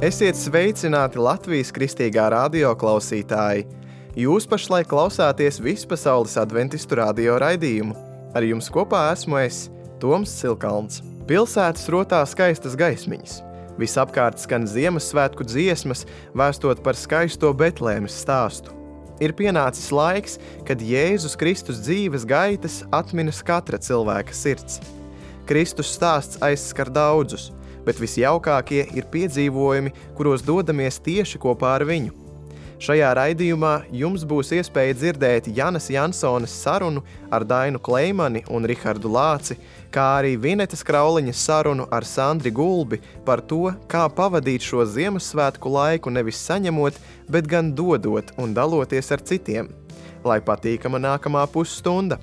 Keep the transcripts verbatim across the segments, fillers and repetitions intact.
Esiet sveicināti Latvijas kristīgā radio klausītāji! Jūs pašlaik klausāties Vispasaules adventistu radio raidījumu. Ar jums kopā esmu es, Toms Silkalns. Pilsētas rotā skaistas gaismiņas. Visapkārt skan Ziemassvētku dziesmas, vēstot par skaisto Betlēmes stāstu. Ir pienācis laiks, kad Jēzus Kristus dzīves gaitas atminas katra cilvēka sirds. Kristus stāsts aizskar daudzus, bet visjaukākie ir piedzīvojumi, kuros dodamies tieši kopā ar viņu. Šajā raidījumā jums būs iespēja dzirdēt Janas Jansones sarunu ar Dainu Kleimani un Rihardu Lāci, kā arī Vinetas Krauliņas sarunu ar Sandri Gulbi par to, kā pavadīt šo Ziemassvētku laiku nevis saņemot, bet gan dodot un daloties ar citiem. Lai patīkama nākamā pusstunda!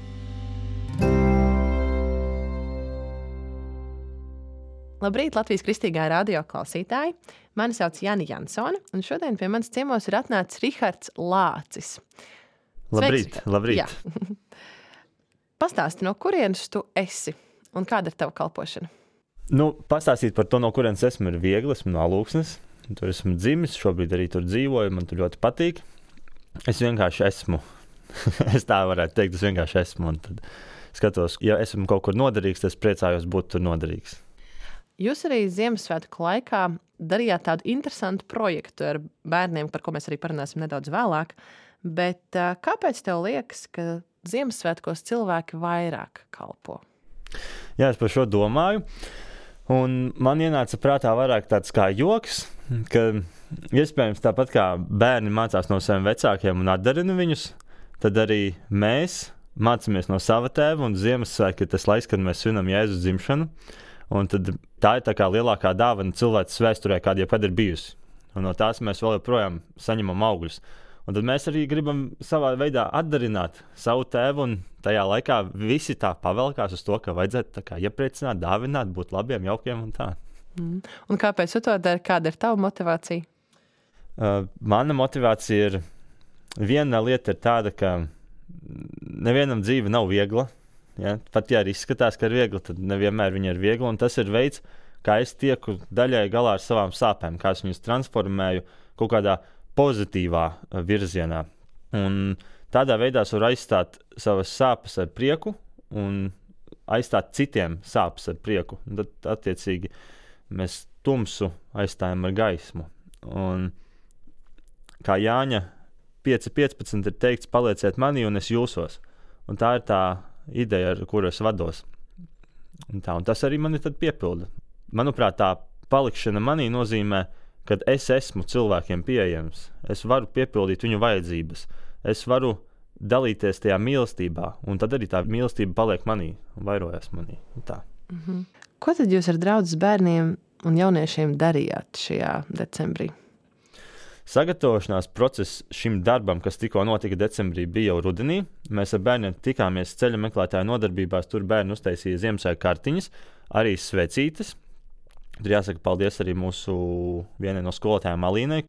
Labrīt, Latvijas kristīgā radio klausītāji! Mani sauc Jana Jansone, un šodien pie manas ciemos ir atnācis Rihards Lācis. Labrīt, Sveiks, labrīt. Jā. Pastāsti, no kurienes tu esi un kāda ir tava kalpošana? Nu, pastāstīt par to, no kurienes esmu, ir viegli. Esmu no Alūksnes. Tur esmu dzimis, šobrīd arī tur dzīvoju, man tur ļoti patīk. Es vienkārši esmu. es tā varētu teikt, es vienkārši esmu. Un tad skatos, ja esmu kaut kur noderīgs, tad es priecājos būt tur noderīgs. Jūs arī Ziemassvētku laikā darījāt tādu interesantu projektu ar bērniem, par ko mēs arī parunāsim nedaudz vēlāk. Bet kāpēc tev liekas, ka Ziemassvētkos cilvēki vairāk kalpo? Jā, es par šo domāju. Un man ienāca prātā vairāk tāds kā joks, ka iespējams tāpat kā bērni mācās no saviem vecākiem un atdarina viņus, tad arī mēs mācāmies no sava tēva, un Ziemassvētki ir tas laiks, kad mēs svinam Jēzus dzimšanu. Un tad tā ir tā kā lielākā dāvana cilvēces vēsturē, kāda jebkad ir bijusi. Un no tās mēs vēl joprojām saņemam augļus. Un tad mēs arī gribam savā veidā atdarināt savu tēvu, un tajā laikā visi tā pavelkās uz to, ka vajadzētu tā kā iepriecināt, dāvināt, būt labiem, jaukiem un tā. Mm. Un kāpēc tu to dari? Kāda ir tava motivācija? Uh, mana motivācija ir, viena lieta ir tāda, ka nevienam dzīve nav viegla. Ja? Pat ja arī izskatās, ka ir viegli, tad nevienmēr viņa ir viegla, un tas ir veids, kā es tieku daļai galā ar savām sāpēm, kā es viņus transformēju kaut kādā pozitīvā virzienā. Un tādā veidā es varu aizstāt savas sāpes ar prieku un aizstāt citiem sāpes ar prieku. Un tad, attiecīgi, mēs tumsu aizstājam ar gaismu. Un kā Jāņa pieci piecpadsmit ir teikts, palieciet manī un es jūsos. Un tā ir tā ideja, ar kuru es vados. Un tā, un tas arī mani tad piepilda. Manuprāt, tā palikšana manī nozīmē, ka es esmu cilvēkiem pieejams. Es varu piepildīt viņu vajadzības. Es varu dalīties tajā mīlestībā, un tad arī tā mīlestība paliek manī un vairojas manī. Un tā. Mhm. Ko tad jūs ar draudzes bērniem un jauniešiem darījāt šajā decembrī? Sagatavošanās process šim darbam, kas tikko notika decembrī, bija jau rudenī. Mēs ar bērniem tikāmies ceļa meklētāju nodarbībās, tur bērni uztaisīja Ziemassvētku kartiņas, arī svecītes. Tur jāsaka paldies arī mūsu vienai no skolotājām Alīnai.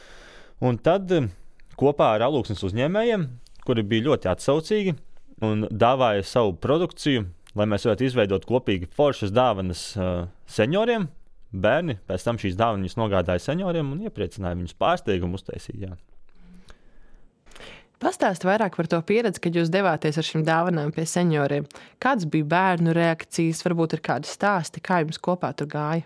Un tad kopā ar Alūksnes uzņēmējiem, kuri bija ļoti atsaucīgi un dāvāja savu produkciju, lai mēs varētu izveidot kopīgi foršas dāvanas uh, senioriem, bērni pēc tam šīs dāvanas nogādāja senioriem un iepriecināja viņus pārsteigumu uztaisīt. Jā. Pastāsti vairāk par to pieredzi, kad jūs devāties ar šīm dāvanām pie senioriem. Kādas bija bērnu reakcijas, varbūt ir kādi stāsti, kā jums kopā tur gāja?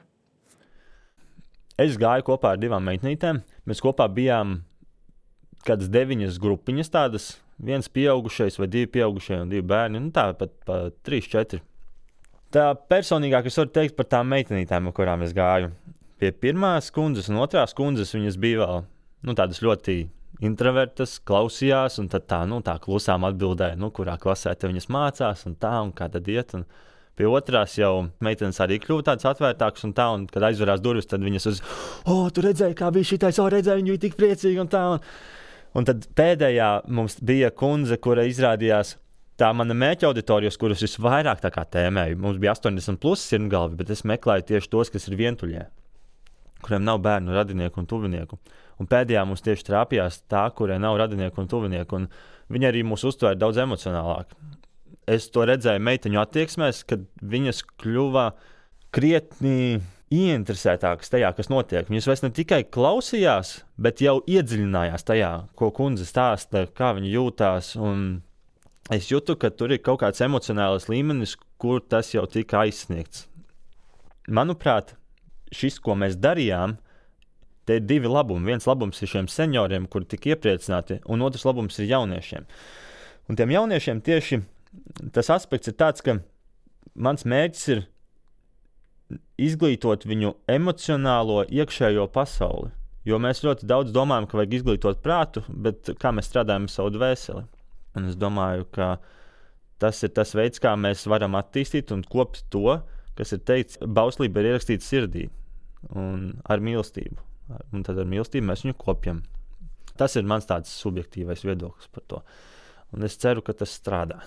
Es gāju kopā ar divām meitnītēm. Mēs kopā bijām kādas deviņas grupiņas tādas, viens pieaugušais vai divi pieaugušie un divi bērni, nu tā pat pa trīs, četri. Tā personīgāk es varu teikt par tām meitenītēm, ar kurām es gāju. Pie pirmās kundzes un otrās kundzes viņas bija vēl nu, tādas ļoti introvertas, klausījās, un tad tā, nu, tā klusām atbildēja, nu, kurā klasē te viņas mācās, un tā, un kā tad iet. Un pie otrās jau meitenes arī kļuva tādas atvērtākas, un tā, un kad aizverās durvis, tad viņas uz, o, tu redzēji, kā bija šitais, o, redzēji, viņa bija tik priecīga, un tā. Un, un tad pēdējā mums bija kundze, kura izrādījās, tā mana mērķa auditorijas, kurus visvairāk tā kā tēmēju. Mums bija astoņdesmit plus sirmgalvi, bet es meklēju tieši tos, kas ir vientuļie, kuriem nav bērnu, radinieku un tuvinieku. Un pēdējā mums tieši trāpījās tā, kuriem nav radinieku un tuvinieku, un viņi arī mūs uztvēra daudz emocionālāk. Es to redzēju meiteņu attieksmēs, kad viņas kļuva krietni ieinteresētākas tajā, kas notiek. Viņas vairs ne tikai klausījās, bet jau iedziļinājās tajā, ko kundze stāsta, kā viņa jūtās. Un es jūtu, ka tur ir kaut kāds emocionāls līmenis, kur tas jau tika aizsniegts. Manuprāt, šis, ko mēs darījām, te ir divi labumi. Viens labums ir šiem senioriem, kuri tika iepriecināti, un otrs labums ir jauniešiem. Un tiem jauniešiem tieši tas aspekts ir tāds, ka mans mērķis ir izglītot viņu emocionālo iekšējo pasauli. Jo mēs ļoti daudz domājam, ka vajag izglītot prātu, bet kā mēs strādājam ar savu dvēseli. Un es domāju, ka tas ir tas veids, kā mēs varam attīstīt un kopt to, kas ir teikts, bauslība ir ierakstīta sirdī un ar mīlestību. Un tad ar mīlestību mēs viņu kopjam. Tas ir mans tāds subjektīvais viedoklis par to. Un es ceru, ka tas strādā.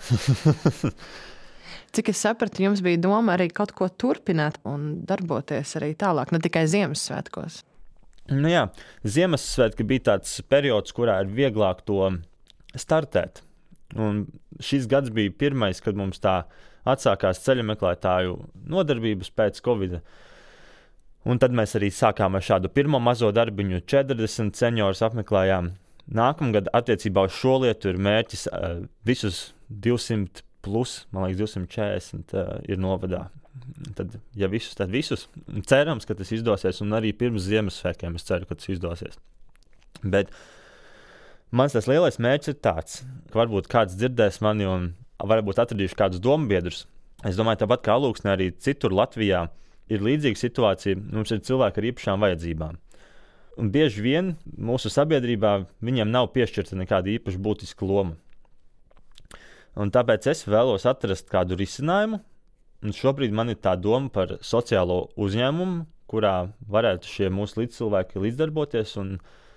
Cik es sapratu, jums bija doma arī kaut ko turpināt un darboties arī tālāk, ne tikai Ziemassvētkos. Nu jā, Ziemassvētki bija tāds periods, kurā ir vieglāk to startēt. Un šis gads bija pirmais, kad mums tā atsākās ceļameklētāju nodarbības pēc Covida. Un tad mēs arī sākām ar šādu pirmo mazo darbiņu, četrdesmit seniorus apmeklējām. Nākamgad attiecībā uz šo lietu ir mērķis uh, visus divsimt plus, man liekas, divsimt četrdesmit uh, ir novadā. Tad, ja visus, tad visus. Cerams, ka tas izdosies, un arī pirms Ziemassvētkiem es ceru, ka tas izdosies. Bet mans tas lielais mērķis ir tāds, ka varbūt kāds dzirdēs mani un varbūt atradīšu kādus dombiedrus. Es domāju, tāpat kā Alūksnē, arī citur Latvijā ir līdzīga situācija. Mums ir cilvēki ar īpašām vajadzībām. Un bieži vien mūsu sabiedrībā viņiem nav piešķirta nekāda īpaši būtiska loma. Un tāpēc es vēlos atrast kādu risinājumu. Un šobrīd man ir tā doma par sociālo uzņēmumu, kurā varētu šie mūsu līdzcilvēki līdzdarboties un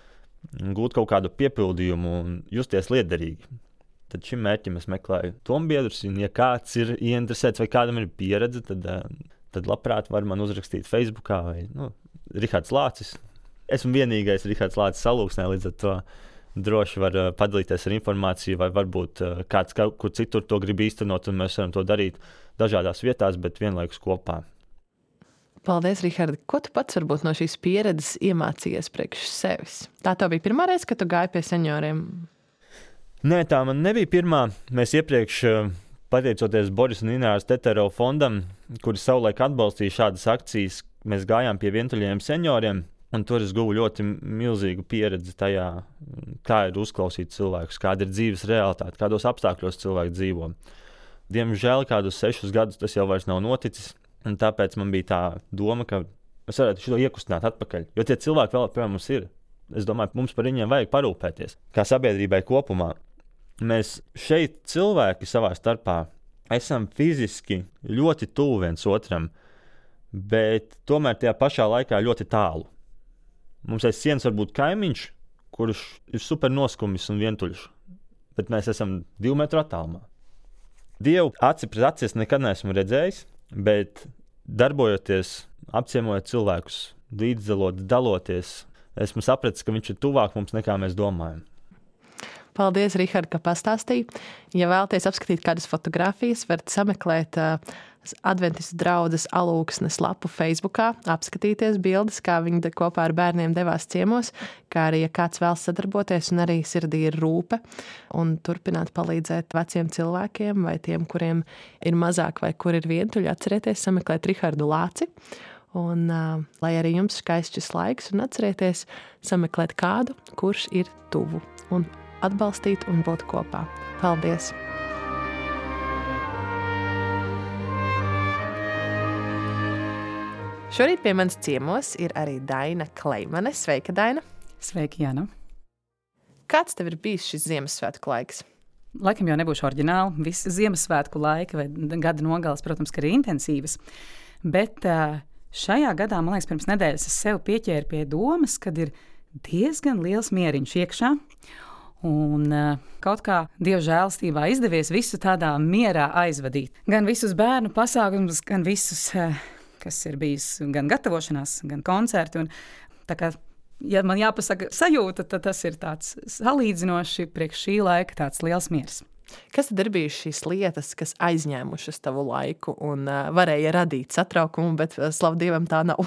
gūt kaut kādu piepildījumu un justies lietderīgi. Tad šim mērķim es meklēju dombiedrus, un ja kāds ir ieinteresēts vai kādam ir pieredze, tad, tad labprāt var man uzrakstīt Facebookā vai nu, Rihards Lācis. Esmu vienīgais Rihards Lācis Alūksnē, līdz ar to droši var padalīties ar informāciju, vai varbūt kāds kaut kur citur to grib īstenot, un mēs varam to darīt dažādās vietās, bet vienlaikus kopā. Paldies, Rihardi. Ko tu pats varbūt no šīs pieredzes iemācījies priekš sevis? Tā tev bija pirmā reize, kad tu gāji pie senioriem? Nē, tā man nebija pirmā. Mēs iepriekš, pateicoties Boris un Ināras Tetero fondam, kuri savulaik atbalstīja šādas akcijas, mēs gājām pie vientuļajiem senioriem, un tur es guvu ļoti milzīgu pieredzi tajā, kā ir uzklausīt cilvēkus, kāda ir dzīves realitāte, kādos apstākļos cilvēki dzīvo. Diemžēl kādus sešus gadus tas jau vairs nav noticis, un tāpēc man bija tā doma, ka mēs varētu šo iekustināt atpakaļ, jo tie cilvēki vēl joprojām mums ir. Es domāju, mums par viņiem vajag parūpēties, kā sabiedrībai kopumā. Mēs šeit cilvēki savā starpā esam fiziski ļoti tuvu viens otram, bet tomēr tajā pašā laikā ļoti tālu. Mums aiz sienas var būt kaimiņš, kurš ir super noskumis un vientuļš, bet mēs esam divu metru attālumā. Dievu aci pret aci es nekad neesmu redzējis, bet darbojoties, apciemojot cilvēkus, līdzdalot, daloties, esmu sapratis, ka viņš ir tuvāk mums nekā mēs domājam. Paldies, Rihard, ka pastāstīji. Ja vēlaties apskatīt kādas fotogrāfijas, varat sameklēt uh, Adventistu draudzes Alūksnes lapu Facebookā, apskatīties bildes, kā viņi kopā ar bērniem devās ciemos, kā arī, ja kāds vēlas sadarboties un arī sirdī ir rūpe un turpināt palīdzēt veciem cilvēkiem vai tiem, kuriem ir mazāk vai kur ir vientuļi, atcerieties sameklēt Rihardu Lāci. Un uh, lai arī jums skaists šis laiks un atcerieties sameklēt kādu, kurš ir tuvu un atbalstīt un būt kopā. Paldies! Šorīt pie manis ciemos ir arī Daina Kleimane. Sveika, Daina! Sveiki, Jāna! Kāds tev ir bijis šis Ziemassvētku laiks? Laikam jau nebūšu oriģināli. Visi Ziemassvētku laika vai gada nogales, protams, ka ir intensīvas. Bet šajā gadā, man liekas, pirms nedēļas es sev pieķēru pie domas, kad ir diezgan liels mieriņš iekšā. Un uh, kaut kā Dieva žēlastībā izdevies visu tādā mierā aizvadīt. Gan visus bērnu pasākumus, gan visus, uh, kas ir bijis gan gatavošanās, gan koncerti. Un, tā kā, ja man jāpasaka sajūta, tad tas ir tāds salīdzinoši priekš šī laika tāds liels miers. Kas tad ir bijušas šīs lietas, kas aizņēmušas tavu laiku un uh, varēja radīt satraukumu, bet uh, slavu Dievam tā nav?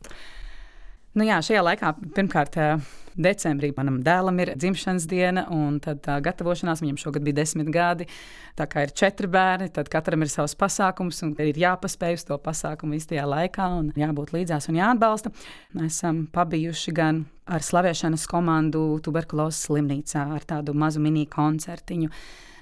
Nu jā, šajā laikā pirmkārt decembrī manam dēlam ir dzimšanas diena, un tad tā gatavošanās, viņam šogad bija desmit gadi, tā kā ir četri bērni, tad katram ir savs pasākums, un ir jāpaspēj uz to pasākumu īstajā laikā, un jābūt līdzās un jāatbalsta. Mēs esam pabijuši gan ar slavēšanas komandu tuberkulozes slimnīcā ar tādu mazu mini koncertiņu,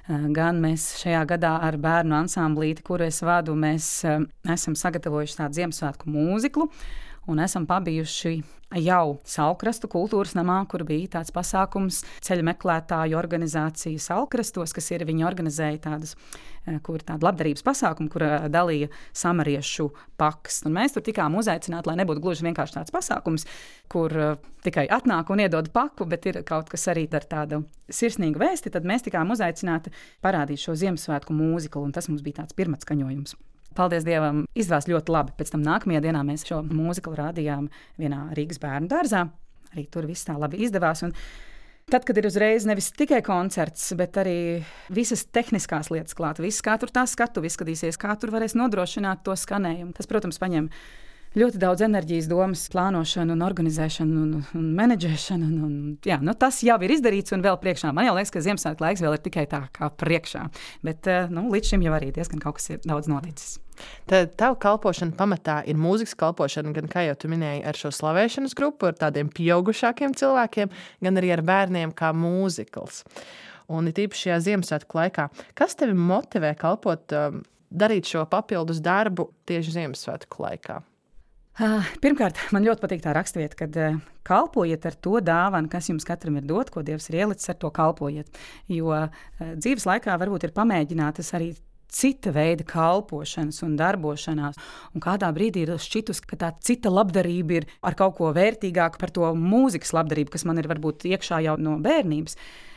gan mēs šajā gadā ar bērnu ansamblīti, kuru es vadu, mēs esam sagatavojuši tādu Ziemassvētku mūziklu, un esam pabijuši jau Saulkrastu kultūras namā, kur bija tāds pasākums ceļu meklētāju organizācija Saulkrastos, kas ir, viņi organizēja tādas, kur tāda labdarības pasākuma, kur dalīja samariešu pakas. Un mēs tur tikām uzaicināti, lai nebūtu gluži vienkārši tāds pasākums, kur tikai atnāk un iedod paku, bet ir kaut kas arī ar tādu sirsnīgu vēsti, tad mēs tikām uzaicināti parādīt šo Ziemassvētku mūziklu, un tas mums bija tāds pirmatskaņojums. Paldies Dievam, izdevās ļoti labi. Pēc tam nākamajā dienā mēs šo mūziklu rādījām vienā Rīgas bērnu dārzā. Arī tur viss tā labi izdevās. Un tad, kad ir uzreiz nevis tikai koncerts, bet arī visas tehniskās lietas klāt, viss, kā tur tā skatu izskatīsies, kā tur varēs nodrošināt to skanējumu. Tas, protams, paņem ļoti daudz enerģijas, domas, plānošanu un organizēšanu un, un menedžēšanu. Un, un, jā, nu, tas jau ir izdarīts un vēl priekšā. Man jau liekas, ka Ziemassvētku laiks vēl ir tikai tā kā priekšā. Bet nu, līdz šim jau arī diezgan kaut kas ir daudz noticis. Tad tava kalpošana pamatā ir mūzikas kalpošana, gan, kā jau tu minēji, ar šo slavēšanas grupu, ar tādiem pieaugušākiem cilvēkiem, gan arī ar bērniem kā mūzikls. Un it īpaši šajā Ziemassvētku laikā. Kas tevi motivē kalpot, um, darīt šo papildus darbu tieši Ziemassvētku laikā? Uh, pirmkārt, man ļoti patīk tā rakstvieta, kad uh, kalpojiet ar to dāvanu, kas jums katram ir dot, ko Dievs ir ielicis, ar to kalpojiet. Jo uh, dzīves laikā varbūt ir pamēģinātas arī cita veida kalpošanas un darbošanās, un kādā brīdī ir šķitus, ka tā cita labdarība ir ar kaut ko vērtīgāku par to mūzikas labdarību, kas man ir varbūt iekšā jau no bērnības,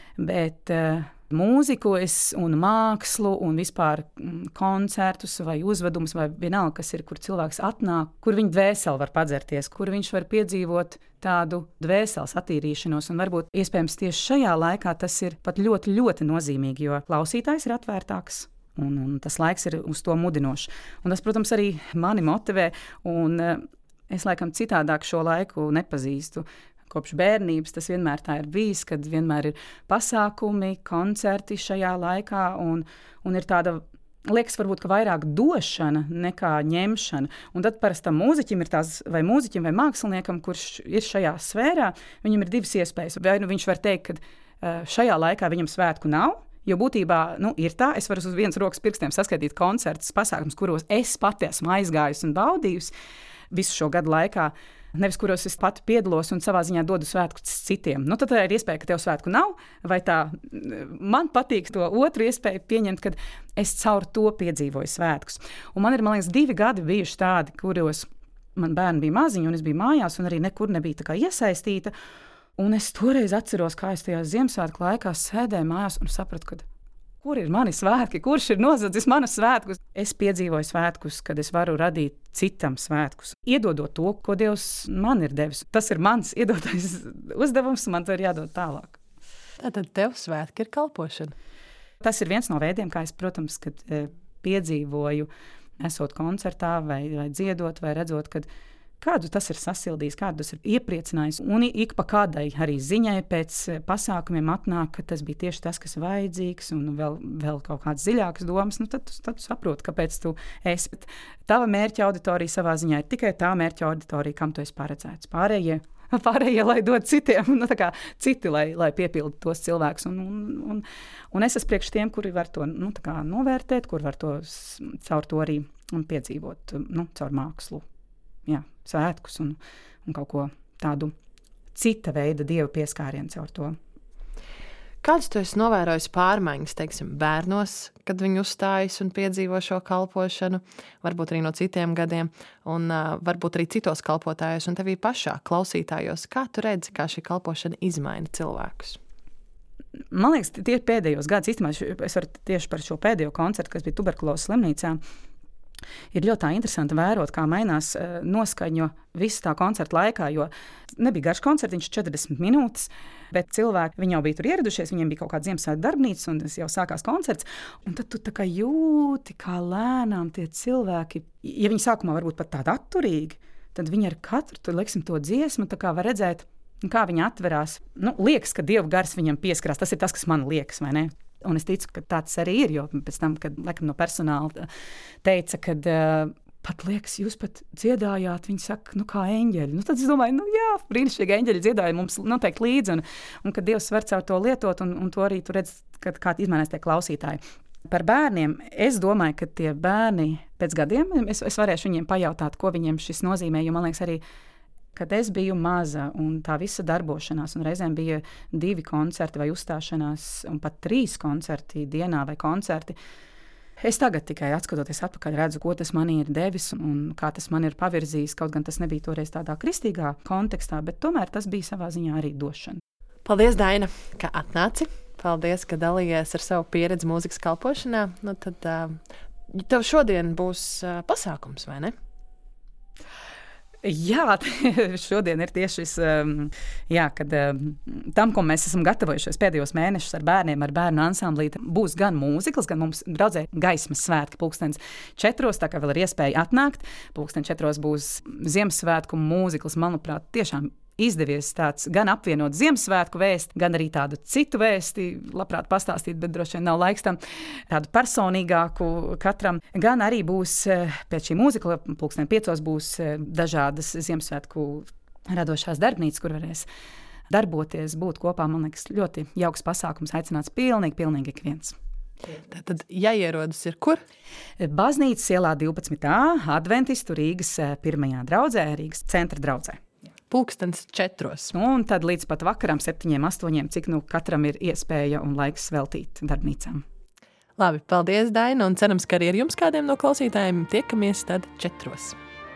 bet uh, mūziku es un mākslu un vispār koncertus vai uzvedumus vai vienalga, kas ir, kur cilvēks atnāk, kur viņa dvēseli var padzerties, kur viņš var piedzīvot tādu dvēseles attīrīšanos, un varbūt iespējams tieši šajā laikā tas ir pat ļoti, ļoti nozīmīgi, jo klausītājs ir atvērtāks. Un, un tas laiks ir uz to mudinošs. Un tas, protams, arī mani motivē, un es laikam citādāk šo laiku nepazīstu. Kopš bērnības tas vienmēr tā ir bijis, kad vienmēr ir pasākumi, koncerti šajā laikā, un, un ir tāda, liekas, varbūt, ka vairāk došana nekā ņemšana. Un tad parastam mūziķim ir tās, vai mūziķim vai māksliniekam, kurš ir šajā sfērā, viņam ir divas iespējas. Vai nu viņš var teikt, ka šajā laikā viņam svētku nav, jo būtībā nu, ir tā, es varu uz vienas rokas pirkstiem saskaitīt koncertus, pasākumus, kuros es pati esmu aizgājusi un baudījusi visu šo gadu laikā, nevis kuros es pati piedalos un savā ziņā dodu svētkus citiem. Nu, tad tā ir iespēja, ka tev svētku nav, vai tā man patīk to otru iespēju pieņemt, kad es caur to piedzīvoju svētkus. Un man ir, man liekas, divi gadi bijuši tādi, kuros man bērni bija maziņi un es biju mājās un arī nekur nebija tā kā iesaistīta. Un es toreiz atceros, kā es tajā Ziemassvētku laikā sēdēju mājās un sapratu, ka kur ir mani svētki, kurš ir nozadzis manus svētkus. Es piedzīvoju svētkus, kad es varu radīt citam svētkus, iedodot to, ko Dievs man ir devis. Tas ir mans iedotais uzdevums, man to ir jādod tālāk. Tātad tev svētki ir kalpošana? Tas ir viens no veidiem, kā es, protams, kad piedzīvoju, esot koncertā vai, vai dziedot, vai redzot, kad kādu tas ir sasildījis, kādu tas ir iepriecinājis. Un ik pa kādai arī ziņai pēc pasākumiem atnāk, ka tas bija tieši tas, kas ir vajadzīgs, un vēl, vēl kaut kādas dziļākas domas. Nu, tad, tad tu saproti, kāpēc tu esi. Bet tava mērķa auditorija savā ziņā ir tikai tā mērķa auditorija, kam tu esi paredzēts. Pārējie, pārējie lai dod citiem, nu, tā kā citi, lai, lai piepildu tos cilvēkus. Un, un, un, un es esmu priekš tiem, kuri var to nu, tā kā novērtēt, kur var to caur to arī piedzīvot, nu, caur mākslu. Jā, svētkus un, un kaut ko tādu cita veida dievu pieskārienu caur to. Kādas tu esi novērojis pārmaiņas, teiksim, bērnos, kad viņi uzstājas un piedzīvo šo kalpošanu, varbūt arī no citiem gadiem, un uh, varbūt arī citos kalpotājos un tevī pašā klausītājos? Kā tu redzi, kā šī kalpošana izmaina cilvēkus? Man liekas, tieši pēdējos gadus, īstenībā es varu tieši par šo pēdējo koncertu, kas bija tuberkulozes slimnīcā, Ir ļoti tā interesanti vērot, kā mainās uh, noskaņa visu tā koncerta laikā, jo nebija garš koncerts, viņš četrdesmit minūtes, bet cilvēki, viņi jau bija tur ieradušies, viņiem bija kaut kāda Ziemassvētku darbnīca, un jau sākās koncerts, un tad tu tā kā jūti, kā lēnām tie cilvēki, ja viņi sākumā varbūt pat tādi atturīgi, tad viņi ar katru, tu liksim to dziesmu, tā kā var redzēt, kā viņi atverās. Nu, liekas, ka Dieva gars viņam pieskarās, tas ir tas, kas man liekas, vai ne? Un es ticu, ka tāds arī ir, jo pēc tam, kad laikam no personāla teica, ka uh, pat liekas, jūs pat dziedājāt, viņi saka, nu kā eņģeļi. Nu, tad es domāju, nu jā, brīnišķīgi eņģeļi dziedāja mums noteikti līdzi, un, un kad Dievs var caur to lietot, un, un to arī tu redz, kad kā izmainās tie klausītāji. Par bērniem, es domāju, ka tie bērni pēc gadiem, es, es varēšu viņiem pajautāt, ko viņiem šis nozīmē, jo man liekas arī, kad es biju maza un tā visa darbošanās, un reizēm bija divi koncerti vai uzstāšanās, un pat trīs koncerti dienā vai koncerti, es tagad tikai atskatoties atpakaļ redzu, ko tas man ir devis un kā tas man ir pavirzījis, kaut gan tas nebija toreiz tādā kristīgā kontekstā, bet tomēr tas bija savā ziņā arī došana. Paldies, Daina, ka atnāci. Paldies, ka dalījies ar savu pieredzi mūzikas kalpošanā. Nu, tad uh, tev šodien būs uh, pasākums, vai ne? Jā, šodien ir tieši šis, jā, kad tam, ko mēs esam gatavojušies pēdējos mēnešus ar bērniem, ar bērnu ansamblī, būs gan mūzikls, gan mums draudzē gaismas svētki pulkstens četros, tā kā vēl ir iespēja atnākt. Pulksten četros būs Ziemassvētku mūzikls, manuprāt, tiešām izdevies tāds gan apvienot Ziemassvētku vēsti, gan arī tādu citu vēsti, labprāt pastāstīt, bet droši vien nav laiks tam, tādu personīgāku katram. Gan arī būs pēc šī mūzikla, pulksten piecos būs dažādas Ziemassvētku radošās darbnīcas, kur varēs darboties, būt kopā. Man liekas, ļoti jauks pasākums, aicināts pilnīgi, pilnīgi ik viens. Tad jāierodas ir kur? Baznīcas ielā divpadsmit A, Adventistu Rīgas pirmajā draudzē, Rīgas centra draudzē. Pulkstens četros. Un tad līdz pat vakaram septiņiem, astoņiem, cik nu katram ir iespēja un laiks veltīt darbnīcām. Labi, paldies, Daina, un cerams, ka arī ar jums kādiem no klausītājiem tiekamies tad četros.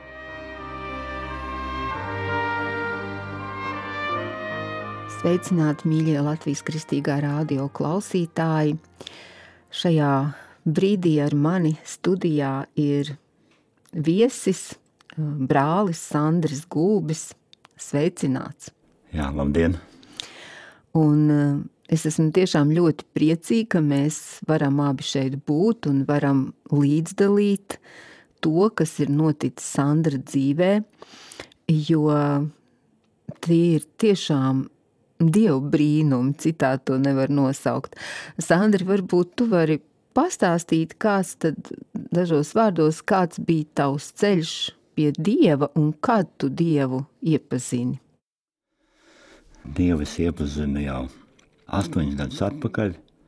Sveicināti, mīļie Latvijas Kristīgā radio klausītāji. Šajā brīdī ar mani studijā ir viesis, brālis Sandris Gulbis. Sveicināts. Jā, labdien. Un es esmu tiešām ļoti priecīga, ka mēs varam abi šeit būt un varam līdzdalīt to, kas ir noticis Sandra dzīvē, jo tie ir tiešām Dieva brīnumi, citā to nevar nosaukt. Sandri, varbūt tu vari pastāstīt, kāds tad dažos vārdos, kāds bija tavs ceļš pie Dieva un kad tu Dievu iepazini? Dievu es iepazinu jau astoņus gadus atpakaļ.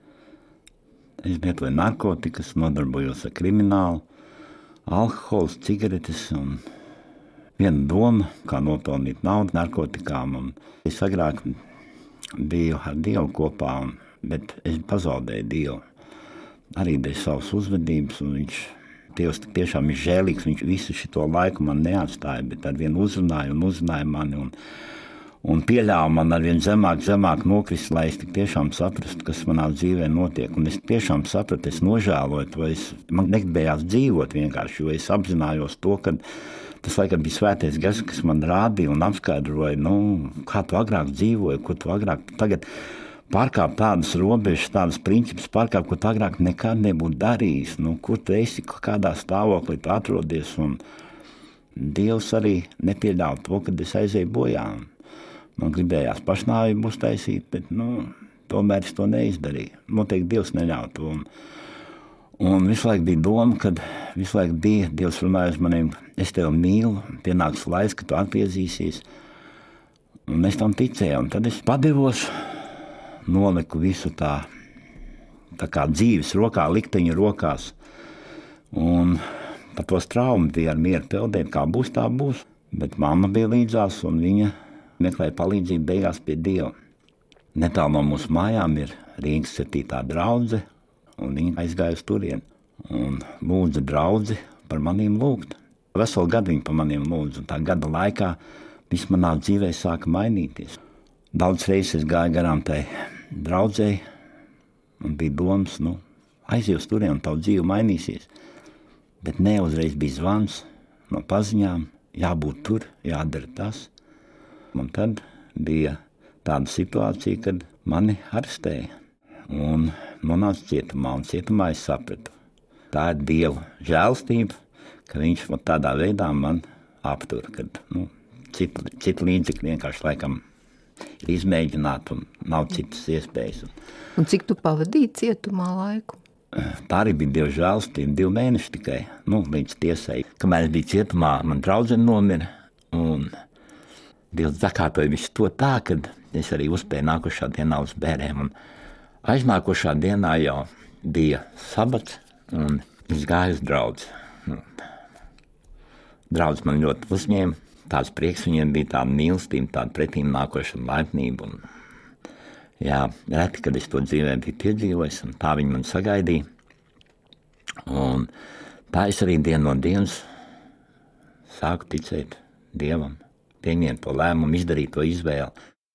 Es lietoju narkotikas, nodarbojos ar kriminālu, alkohols, cigaretes un viena doma, kā nopelnīt naudu narkotikām. Un es agrāk biju ar Dievu kopā, un, bet es pazaudēju Dievu. Arī dēļ savas uzvedības, un viņš Dievs tiešām ir žēlīgs, viņš visu šito laiku man neatstāja, bet ar vienu uzrunāja un uzrunāja mani un, un pieļāva man ar vien zemāk, zemāk nokrist, lai es tik tiešām saprastu, kas manā dzīvē notiek. Un es tiešām sapratu, es nožēloju to, es, man negribējās dzīvot vienkārši, jo es apzinājos to, ka tas laikam bija svētais gars, kas man rādīja un apskaidroja, nu, kā tu agrāk dzīvoji, ko tu agrāk, tagad pārkāp tādas robežas, tādas principus pārkāp, ko tu agrāk nekad nebūtu darījis. Nu, kur tu esi, kādā stāvoklī tu atrodies, un Dievs arī nepieļauj to, kad es aizēju bojā. Man gribējās pašnāvību uztaisīt, bet, nu, tomēr es to neizdarīju. Noteikti Dievs neļauj to. Un, un visu laiku bija doma, kad visu laiku bija Dievs runāja uz maniem, es tevi mīlu, pienāks laiks, ka tu atgriezīsies. Un es tam ticēju, un tad es padevos, noliku visu tā, tā kā dzīves rokā, likteņa rokās. Un par to traumu bija ar mieru peldēt, kā būs, tā būs. Bet mamma bija līdzās, un viņa meklēja palīdzību beigās pie Dieva. Netālu no mūsu mājām ir Rīgas septītā draudze, un viņa aizgāja uz turieni. Un lūdza draudzi par maniem lūgt. Veselu gadu viņa par maniem lūdza, un tā gada laikā viss manā dzīvē sāka mainīties. Daudz reizes es gāju garām tai draudzēji, un bija domas, nu, aizies turien, un tavu dzīvi mainīsies. bet ne uzreiz bija zvans no paziņām, jābūt tur, jādara tas. Un tad bija tāda situācija, kad mani arestēja un nonāca cietumā, un cietumā es sapratu. Tā ir Dieva žēlstība, ka viņš tādā veidā man aptur, kad nu, citu, citu līdzekļu vienkārši laikam ir izmēģināt un nav citas iespējas. Un cik tu pavadīji cietumā laiku? Tā arī bija Dieva žēlstība, divi mēneši tikai, nu, līdz tiesai. Kamēr es biju cietumā, man draudzene nomira, un Dievs sakārtoja visu to tā, kad es arī uzspēju nākošā dienā uz bērēm. Un aiznākošā dienā jau bija sabats, un es gāju uz draudzi. Draudz man ļoti uzņēma, tāds prieks viņiem bija, tāda mīlestība, tāda pretīm nākošana laipnība. Un, jā, reti, kad es to dzīvē biju piedzīvojis, un tā viņi man sagaidīja. Un tā es arī dienu no dienas sāku ticēt Dievam, pieņemt to lēmumu, izdarīt to izvēli.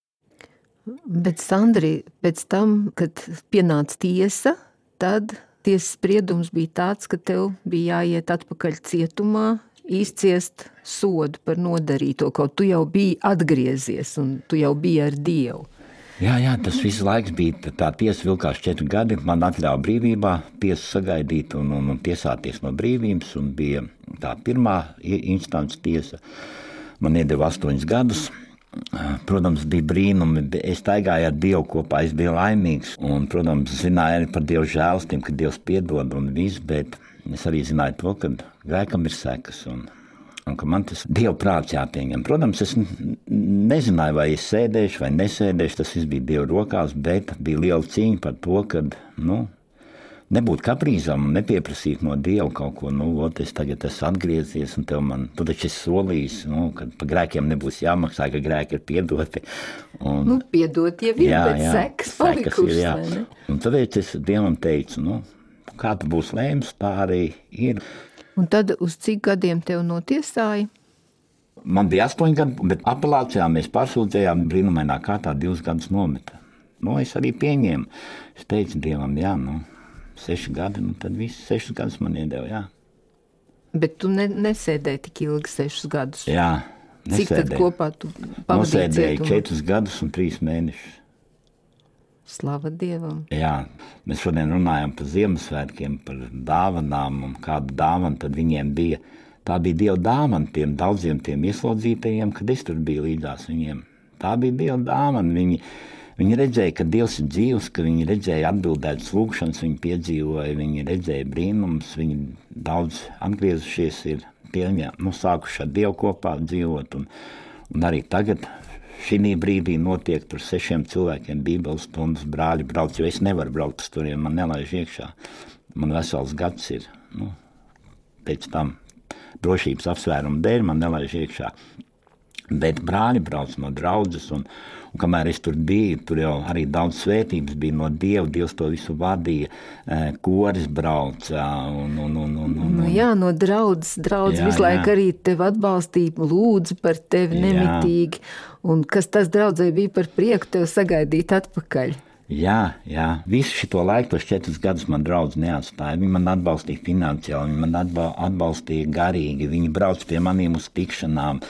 Bet, Sandri, pēc tam, kad pienāca tiesa, tad tiesas spriedums bija tāds, ka tev bija jāiet atpakaļ cietumā, izciest sodu par nodarīto, kaut tu jau biji atgriezies un tu jau biji ar Dievu. Jā, jā, tas visu laiks bija, tā tiesa vilkās četri gadi, man atļāva brīvībā tiesu sagaidīt un, un, un tiesāties no brīvības, un bija tā pirmā instants tiesa. Man iedeva astoņus gadus. Protams, bija brīnumi, es taigāju ar Dievu kopā, es biju laimīgs, un, protams, zināju arī par Dievu žēlstību, ka Dievs piedod un viss, bet es arī zināju to, ka grēkam ir sekas, un, un ka man tas Dieva prāts jāpieņem. Protams, es nezināju, vai es sēdēšu vai nesēdēšu, tas viss bija Dieva rokās, bet bija liela cīņa par to, ka, nu, nebūt kaprīzam un nepieprasīt no Dieva kaut ko, nu, ot, es tagad esmu atgriezies, un tev man, tu taču esi solījis, nu, ka pa grēkiem nebūs jāmaksā, ka grēki ir piedoti. Un, nu, piedot jau ir, jā, bet jā, sekas palikušas, ir, jā. vai ne? Un tāpēc es Dievam teicu, nu, kā tu būs lēms, tā arī ir. Un tad uz cik gadiem tev notiesāja? Man bija astoņi gadi, bet apelācijā mēs pārsūdzējām brīnumainā kārtā divus gadus nometa. Nu, es arī pieņēmu. Es teicu Dievam, jā, nu, seši gadi, nu tad visi sešus gadus man iedeva, jā. Bet tu ne, nesēdēji tik ilgi sešus gadus? Jā, nesēdēju. Cik tad kopā tu pavadīji Nosēdēju cietumā? četrus gadus un trīs mēnešus. Slava Dievam. Jā, mēs šodien runājam par Ziemassvētkiem, par dāvanām un kādu dāvanu tad viņiem bija. Tā bija Dieva dāvana tiem daudziem tiem ieslodzītajiem, kad es tur biju līdzās viņiem. Tā bija Dieva dāvana. Viņi, viņi redzēja, ka Dievs ir dzīvs, ka viņi redzēja atbildētas lūgšanas, viņi piedzīvoja, viņi redzēja brīnumus, viņi daudz atgriezušies ir pieņem, nu, sākuši ar Dievu kopā dzīvot. Un, un arī tagad šī brīdī notiek tur sešiem cilvēkiem bībeles stundas, brāļi brauc, jo es nevaru braukt uz turien, man nelaiž iekšā. Man vesels gads ir, nu, pēc tam drošības apsvērumu dēļ man nelaiž iekšā. Bet brāļi brauc no draudzes, un, un kamēr es tur biju, tur jau arī daudz svētības bija no Dieva, Dievs to visu vadīja, koris brauca, un, un, un, un, un, Nu, jā, no draudzes, draudzes Jā, visu laiku jā. arī tevi atbalstīja, lūdza par tevi Jā. nemitīgi, un kas tas draudzē bija par prieku tevi sagaidīt atpakaļ. Jā, jā, visu šito laiku, tos četrus gadus man draudz neatstāja. Viņi man atbalstīja finansiāli, viņi man atba- atbalstīja garīgi, viņi brauc pie maniem uz tikšanām.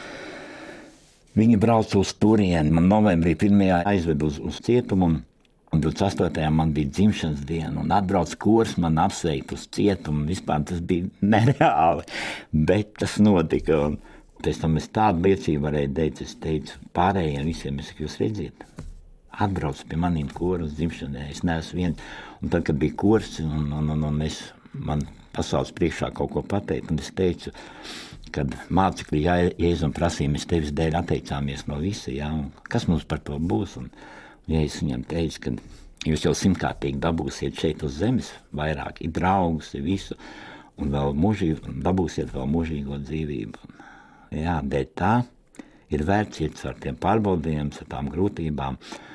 Viņi brauc uz turieni, man novembrī pirmajā aizved uz, uz cietumu, un, un divdesmit astotajā man bija dzimšanas diena, un atbrauc kurs man apsveikt uz cietumu, vispār tas bija nereāli, bet tas notika, un pēc tam es tādu liecību varēju teikt, es teicu pārējiem visiem, es saku, jūs redziet, atbrauc pie maniem kuru uz dzimšanai, es neesmu viens, un tad, kad bija kurs, un, un, un, un es, man pasaules priekšā kaut ko pateikt, un es teicu, kad mācekļi Jēzum prasīja, mēs tevis dēļ atteicāmies no visa, jā, un kas mums par to būs, un Jēzus viņam teica, ka jūs jau simtkārtīgi dabūsiet šeit uz zemes, vairāk ir draugus, ir visu, un vēl mūžīgi, dabūsiet vēl mūžīgo dzīvību. Jā, dēļ tā ir vērts iet ar tiem pārbaudījumiem, ar tām grūtībām,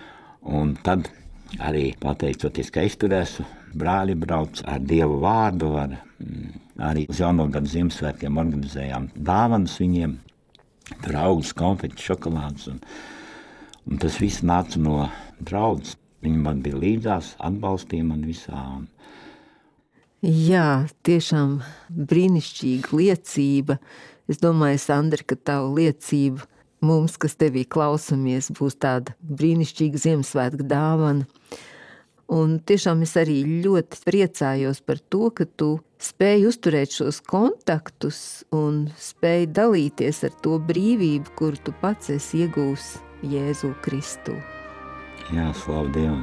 un tad arī pateicoties, ka es tur esmu, brāļi brauc ar Dievu vārdu, ar, arī uz jauno gadu Ziemassvētkiem organizējām dāvanas viņiem, tur augļus, konfeķis, šokolādes, un, un tas viss nāca no draudzes. Viņi man bija līdzās, atbalstīja man visā. Un... Jā, tiešām brīnišķīga liecība. Es domāju, Sandra, ka tava liecība mums, kas tevī klausamies, būs tāda brīnišķīga Ziemassvētku dāvana. Un tiešām es arī ļoti priecājos par to, ka tu spēj uzturēt šos kontaktus un spēj dalīties ar to brīvību, kuru tu pats esi iegūs Jēzu Kristu. Jā, slavu Dievam.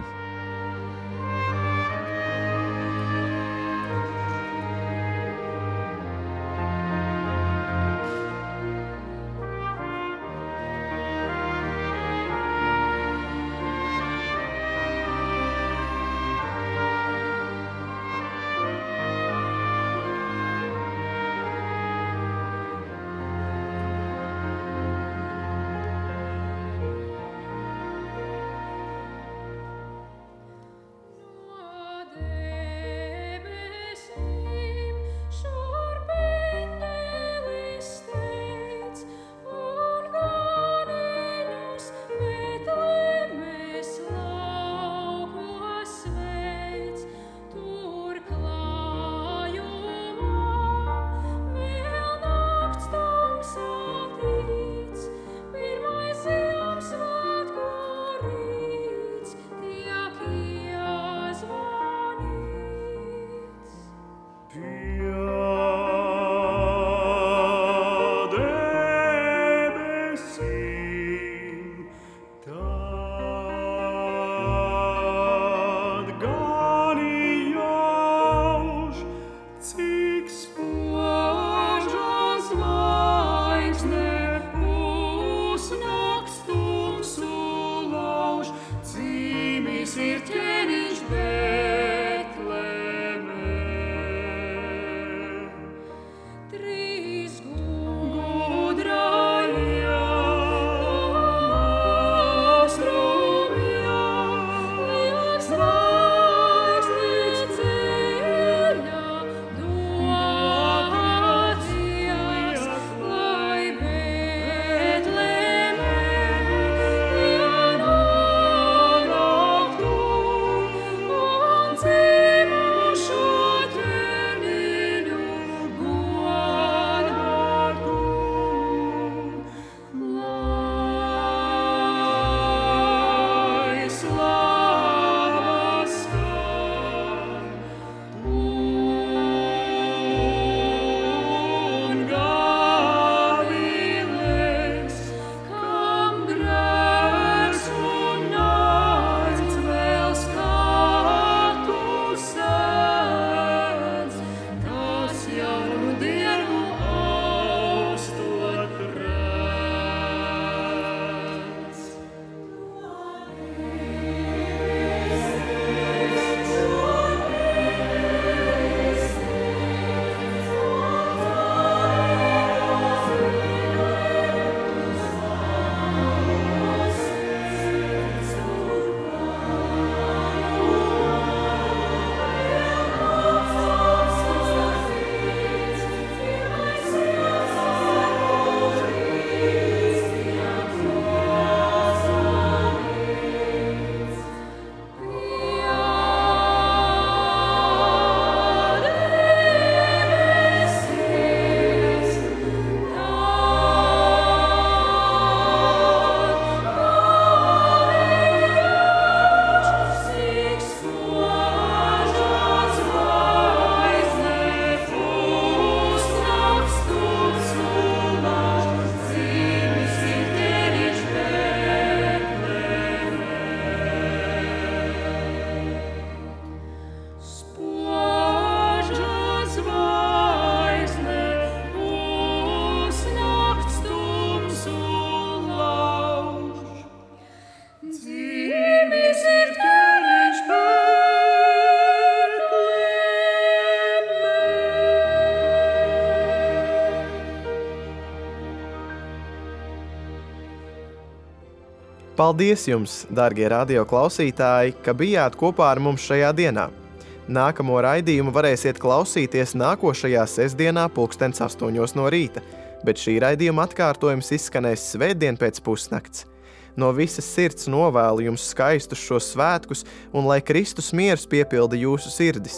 Paldies jums, darbie radioklausītāji, ka bijāt kopā ar mums šajā dienā. Nākamo raidījumu varēsiet klausīties nākošajā sestdienā pulkstens astoņos no rīta, bet šī raidījuma atkārtojums izskanēs svētdien pēc pusnakts. No visas sirds novēlu jums skaistus šos svētkus un lai Kristus miers piepilda jūsu sirdis.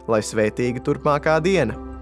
lai svētīga turpmākā diena!